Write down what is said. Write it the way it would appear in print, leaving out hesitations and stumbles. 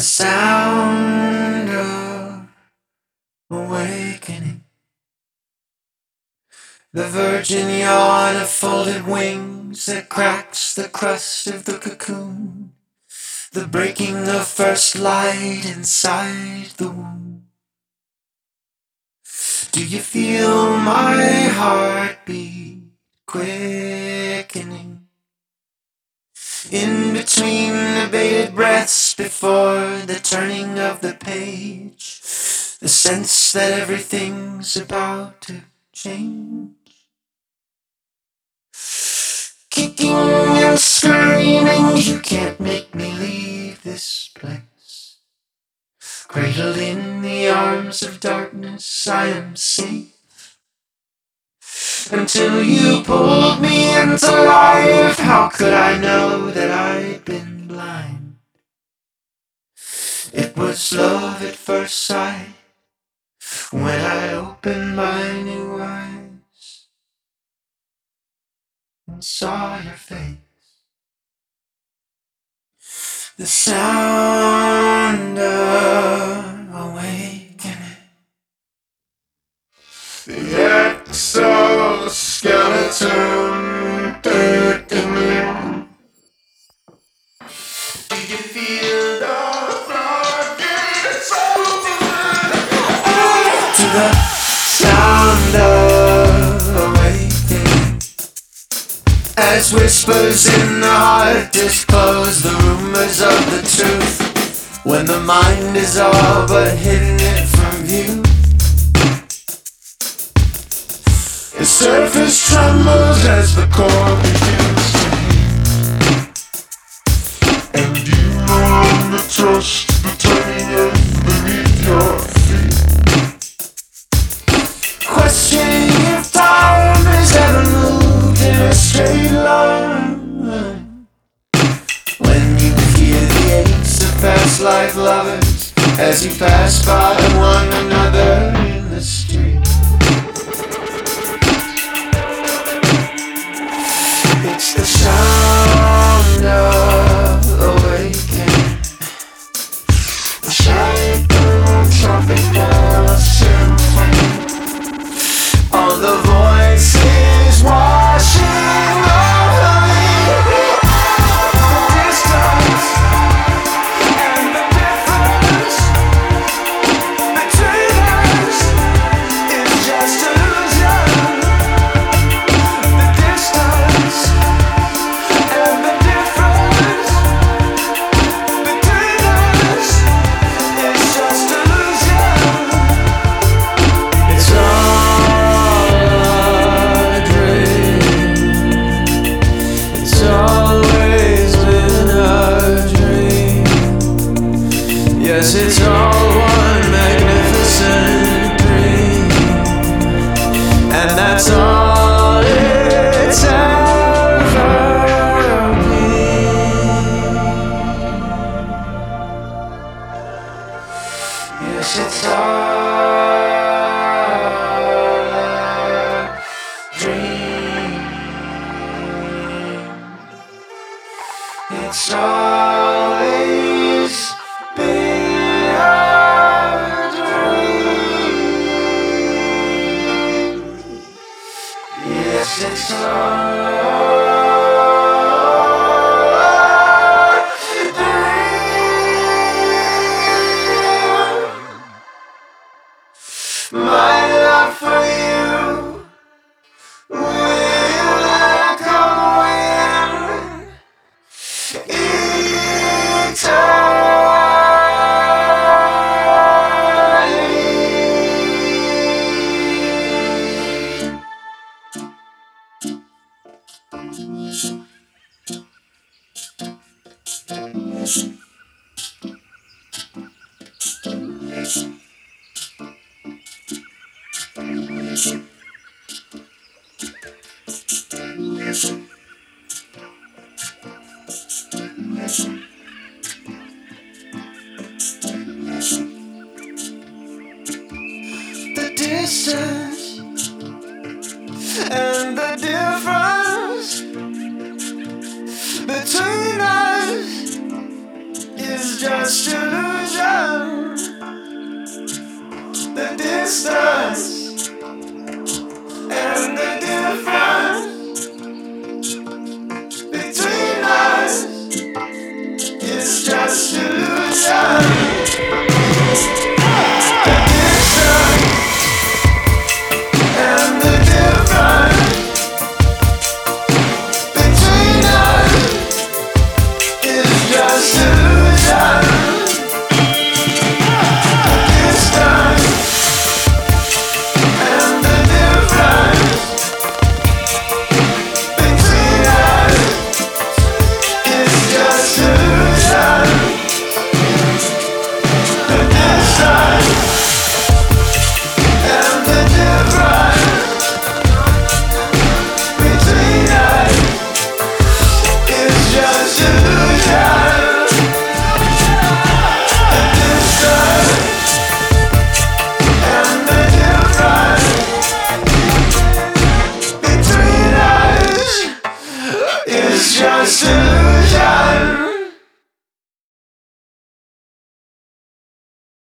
sound of awakening. The virgin yawn of folded wings that cracks the crust of the cocoon. The breaking of first light inside the womb. Do you feel my heartbeat quickening? In between the bated breaths before the turning of the page, the sense that everything's about to change. Kicking and screaming, you can't make me leave this place. Cradled in the arms of darkness, I am safe. Until you pulled me into life, how could I know that I'd been blind? It was love at first sight when I opened my new eyes and saw your face. The sound of awakening. The exoskeleton. Do you feel the floodgates open? To the sound of awakening. As whispers in the heart disclose the rumors of the truth, when the mind is all but hidden it from view. The surface trembles as the core begins to heat, and you no longer trust the tiny earth beneath your feet. Questioning if time has ever moved in a straight line. When you hear the aches of past life lovers as you pass by one another in the street. It's the sound of awakening. The shape of tropical symphony. All the voices washing over me. The distance and the difference between us is just illusion. The distance and the difference between us is just illusion. It's all a dream. It's always been a dream. Yes, it's all one magnificent dream, and that's all it's ever been. Yes, it's all a dream. It's always been a dream. Yes, it's all a dream. My love for you will echo in the distance and the difference between us is just illusion. just illusion.